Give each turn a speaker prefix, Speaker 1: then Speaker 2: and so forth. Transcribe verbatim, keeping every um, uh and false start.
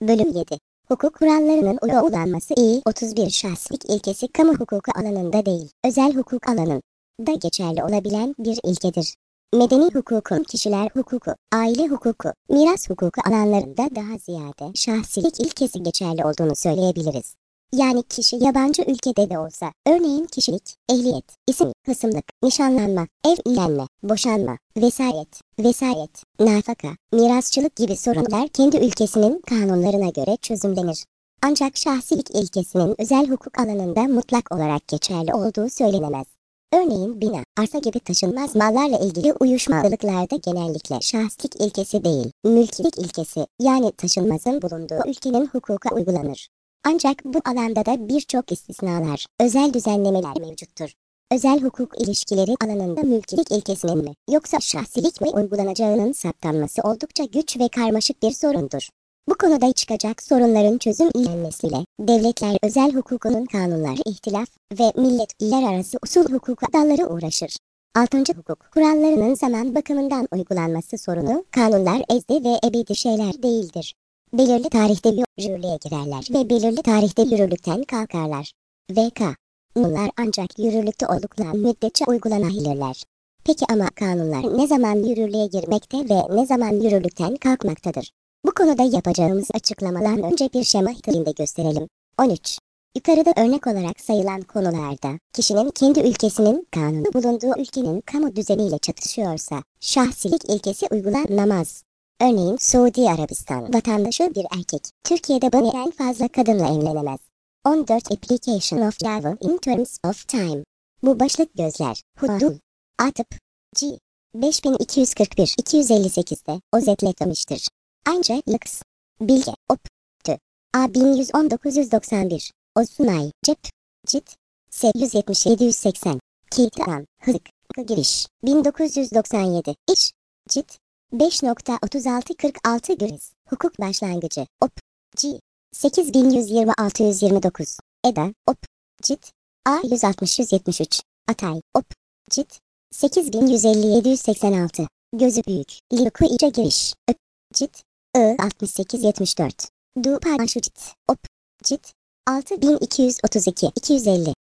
Speaker 1: Bölüm yedi. Hukuk kurallarının uygulanması İ otuz bir Şahsiyet ilkesi kamu hukuku alanında değil, özel hukuk alanında geçerli olabilen bir ilkedir. Medeni hukukun kişiler hukuku, aile hukuku, miras hukuku alanlarında daha ziyade şahsilik ilkesi geçerli olduğunu söyleyebiliriz. Yani kişi yabancı ülkede de olsa, örneğin kişilik, ehliyet, isim, hısımlık, nişanlanma, evlenme, boşanma, vesayet, vesayet, nafaka, mirasçılık gibi sorunlar kendi ülkesinin kanunlarına göre çözümlenir. Ancak şahsilik ilkesinin özel hukuk alanında mutlak olarak geçerli olduğu söylenemez. Örneğin bina, arsa gibi taşınmaz mallarla ilgili uyuşmazlıklarda genellikle şahsilik ilkesi değil, mülkiyelik ilkesi yani taşınmazın bulunduğu ülkenin hukuka uygulanır. Ancak bu alanda da birçok istisnalar, özel düzenlemeler mevcuttur. Özel hukuk ilişkileri alanında mülkiyelik ilkesinin mi, yoksa şahsilik mi uygulanacağının saptanması oldukça güç ve karmaşık bir sorundur. Bu konuda çıkacak sorunların çözüm istenmesiyle, devletler özel hukukunun kanunları ihtilaf ve milletler arası usul hukuku dalları uğraşır. Altıncı Hukuk kurallarının zaman bakımından uygulanması sorunu, kanunlar ezdi ve ebedi şeyler değildir. Belirli tarihte yürürlüğe girerler ve belirli tarihte yürürlükten kalkarlar. V K Bunlar ancak yürürlükte oldukları müddetçe uygulanabilirler. Peki ama kanunlar ne zaman yürürlüğe girmekte ve ne zaman yürürlükten kalkmaktadır? Bu konuda yapacağımız açıklamadan önce bir şema halinde gösterelim. on üç. Yukarıda örnek olarak sayılan konularda, kişinin kendi ülkesinin kanunu bulunduğu ülkenin kamu düzeniyle çatışıyorsa, şahsilik ilkesi uygulanamaz. Örneğin Suudi Arabistan vatandaşı bir erkek, Türkiye'de en fazla kadınla evlenemez. on dört Application of Travel in Terms of Time. Bu başlık gözler, hudul, atıp, G. beş bin iki yüz kırk bir iki yüz elli sekiz'de özetlenmiştir. Ancak Lux, Bilge, Op, Tü, A bin yüz on dokuz yüz doksan bir, Osunay, Cep, Cit, S yüz yetmiş yedi yüz seksen, Kitan, Hızık, Giriş, bin dokuz yüz doksan yedi, İş, Cit, beş nokta otuz altı kırk altı Güriz, Hukuk Başlangıcı, Op, G. sekiz bin yüz yirmi altı yüz yirmi dokuz, Eda, Op, Cit, A yüz altmış yüz yetmiş üç, Atay, Op, Cit, sekiz bin yüz elli yedi yüz seksen altı, Gözü Büyük, Liku İce Giriş, Öp, Cit, I altmış sekiz yetmiş dört, Du Paylaşu Cit, Op, Cit, altı bin iki yüz otuz iki iki yüz elli.